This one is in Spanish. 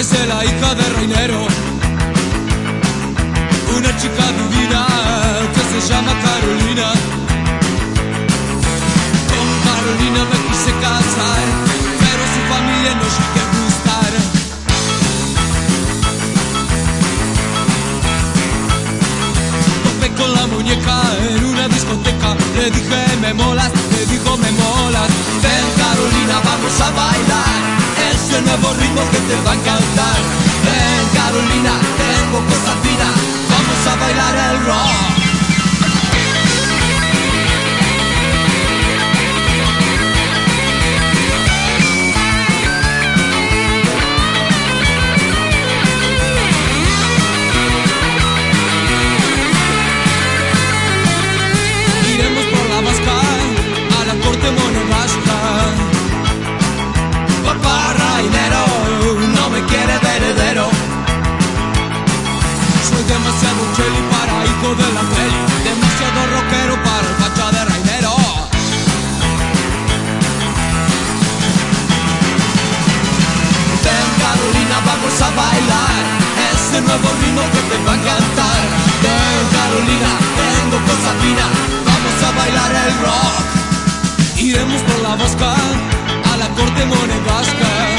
es de la hija de Rainero, una chica divina que se llama Carolina. Con Carolina me quise casar, pero su familia no llegué a gustar. Topé con la muñeca en una discoteca, le dije me molas, me dijo me molas. Ven Carolina, vamos a bailar ese nuevo ritmo que te va a encantar. Ven Carolina, tengo cosa fina, vamos a bailar el rock. Iremos por la vasca a la corte monegasca. Papá Rainero no me quiere de heredero. Soy demasiado cheli para hijo de la peli, demasiado rockero para el facha de Rainero. Ven Carolina, vamos a bailar ese nuevo ritmo que te va a encantar. Ven Carolina, tengo cosa fina, vamos a bailar el rock. Iremos por la vasca a la corte monegasca.